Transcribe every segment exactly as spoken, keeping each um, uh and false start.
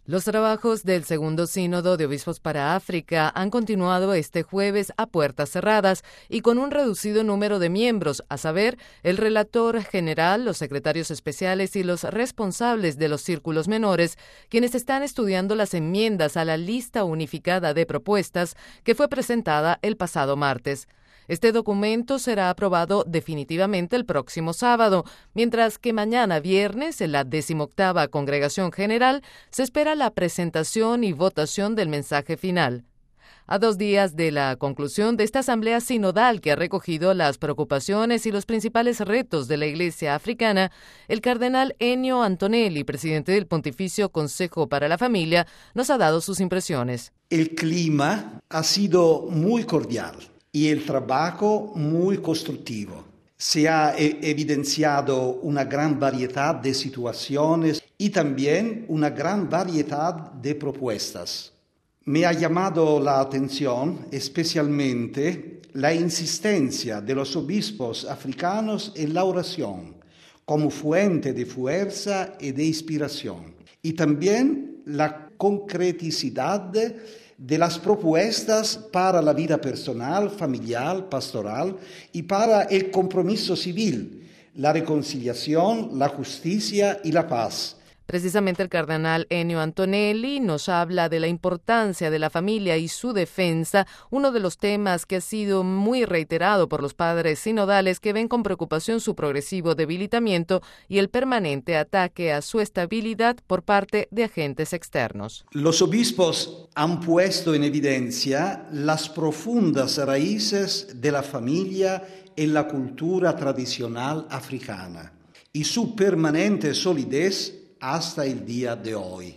Los trabajos del segundo sínodo de obispos para África han continuado este jueves a puertas cerradas y con un reducido número de miembros, a saber, el relator general, los secretarios especiales y los responsables de los círculos menores, quienes están estudiando las enmiendas a la lista unificada de propuestas que fue presentada el pasado martes. Este documento será aprobado definitivamente el próximo sábado, mientras que mañana viernes, en la decimoctava Congregación General, se espera la presentación y votación del mensaje final. A dos días de la conclusión de esta asamblea sinodal que ha recogido las preocupaciones y los principales retos de la Iglesia africana, el cardenal Ennio Antonelli, presidente del Pontificio Consejo para la Familia, nos ha dado sus impresiones. El clima ha sido muy cordial y el trabajo muy constructivo. Se ha evidenciado una gran variedad de situaciones y también una gran variedad de propuestas. Me ha llamado la atención especialmente la insistencia de los obispos africanos en la oración como fuente de fuerza y de inspiración, y también la concreticidad de las propuestas para la vida personal, familiar, pastoral y para el compromiso civil, la reconciliación, la justicia y la paz. Precisamente el cardenal Ennio Antonelli nos habla de la importancia de la familia y su defensa, uno de los temas que ha sido muy reiterado por los padres sinodales que ven con preocupación su progresivo debilitamiento y el permanente ataque a su estabilidad por parte de agentes externos. Los obispos han puesto en evidencia las profundas raíces de la familia en la cultura tradicional africana y su permanente solidez hasta el día de hoy.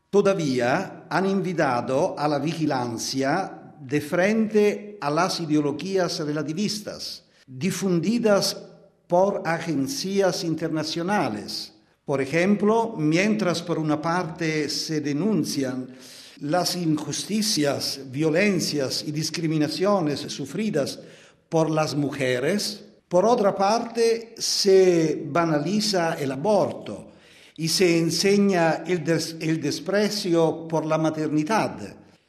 Todavía han invitado a la vigilancia de frente a las ideologías relativistas, difundidas por agencias internacionales. Por ejemplo, mientras por una parte se denuncian las injusticias, violencias y discriminaciones sufridas por las mujeres, por otra parte se banaliza el aborto y se enseña el, des- el desprecio por la maternidad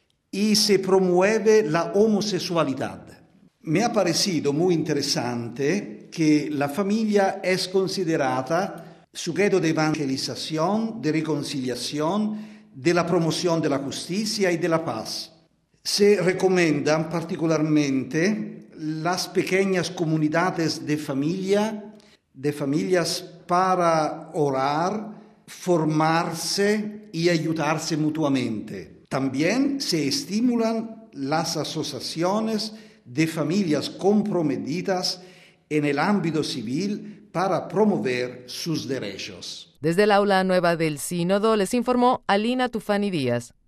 y se promueve la homosexualidad. Me ha parecido muy interesante que la familia es considerada sujeto de evangelización, de reconciliación, de la promoción de la justicia y de la paz. Se recomiendan particularmente las pequeñas comunidades de familia, de familias para orar, formarse y ayudarse mutuamente. También se estimulan las asociaciones de familias comprometidas en el ámbito civil para promover sus derechos. Desde el aula nueva del Sínodo les informó Alina Tufani Díaz.